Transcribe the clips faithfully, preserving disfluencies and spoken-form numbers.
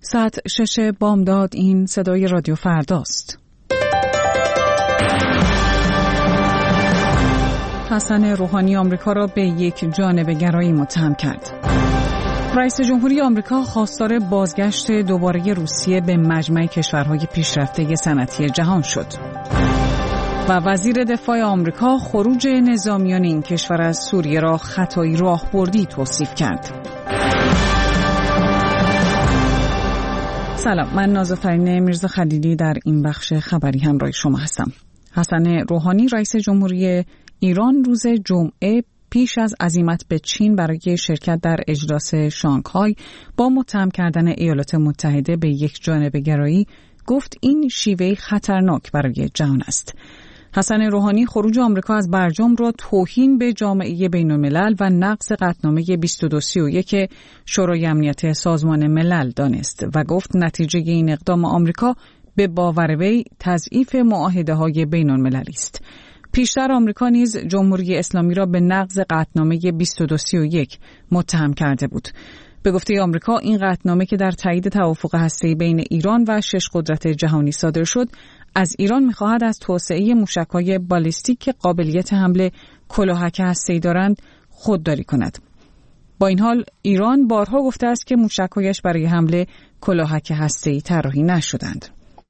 ساعت شش بامداد. این صدای رادیو فرداست. حسن روحانی آمریکا را به یک جانبه گرایی متهم کرد. رئیس جمهوری آمریکا خواستار بازگشت دوباره روسیه به مجمع کشورهای پیشرفته صنعتی جهان شد. و وزیر دفاع آمریکا خروج نظامیان این کشور از سوریه را خطایی راهبردی توصیف کرد. سلام، من نازافرین میرزا خلیلی در این بخش خبری همراه شما هستم. حسن روحانی رئیس جمهوری ایران روز جمعه پیش از عزیمت به چین برای شرکت در اجلاس شانگهای با متهم کردن ایالات متحده به یک جانبه گرایی گفت این شیوه خطرناک برای جهان است. حسن روحانی خروج آمریکا از برجام را توهین به جامعه بین‌الملل و نقض قطعنامه بیست و دو سی و یک شورای امنیت سازمان ملل دانست و گفت نتیجه این اقدام آمریکا به باور وی تضعیف معاهده‌های بین‌المللی است. پیشتر آمریکا نیز جمهوری اسلامی را به نقض قطعنامه بیست و دو سی و یک متهم کرده بود. به گفته آمریکا این قطعنامه که در تایید توافق هسته‌ای بین ایران و شش قدرت جهانی صادر شد، از ایران می‌خواهد از توسعه موشک‌های بالیستیک که قابلیت حمل کلاهک هسته‌ای دارند خودداری کند. با این حال ایران بارها گفته است که موشک‌هایش برای حمل کلاهک هسته‌ای طراحی نشدند.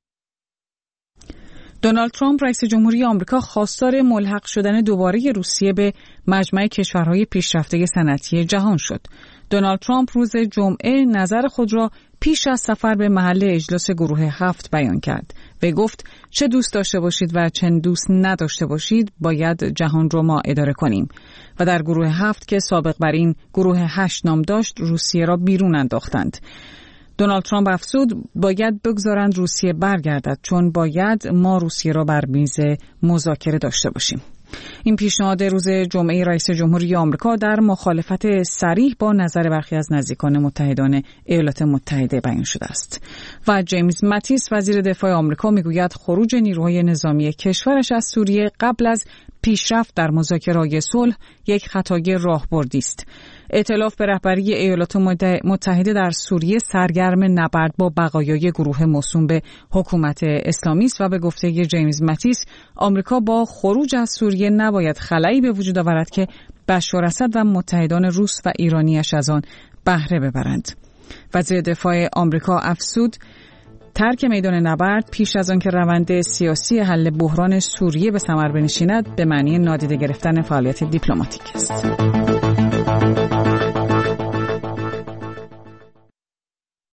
دونالد ترامپ رئیس جمهوری آمریکا خواستار ملحق شدن دوباره روسیه به مجمع کشورهای پیشرفته صنعتی جهان شد. دونالد ترامپ روز جمعه نظر خود را پیش از سفر به محل اجلاس گروه هفت بیان کرد و گفت چه دوست داشته باشید و چه دوست نداشته باشید باید جهان رو ما اداره کنیم و در گروه هفت که سابق بر این گروه هشت نام داشت روسیه را بیرون انداختند. دونالد ترامپ افزود باید بگذارند روسیه برگردد چون باید ما روسیه را بر میز مذاکره داشته باشیم. این پیشنهاد روز جمعه رئیس جمهوری آمریکا در مخالفت صریح با نظر برخی از نزدیکان متحدان ایالات متحده بیان شده است. و جیمز ماتیس وزیر دفاع آمریکا میگوید خروج نیروهای نظامی کشورش از سوریه قبل از پیشرفت در مذاکرات صلح یک خطای راهبردی است. ائتلاف به رهبری ایالات متحده در سوریه سرگرم نبرد با بقایای گروه موسوم به حکومت اسلامی است و به گفته جیمز ماتیس آمریکا با خروج از سوریه نباید خلایی به وجود آورد که بشار اسد و متحدان روس و ایرانیش از آن بهره ببرند. وزیر دفاع آمریکا افزود ترک میدان نبرد پیش از آن که روند سیاسی حل بحران سوریه به ثمر بنشیند به معنی نادیده گرفتن فعالیت دیپلماتیک است.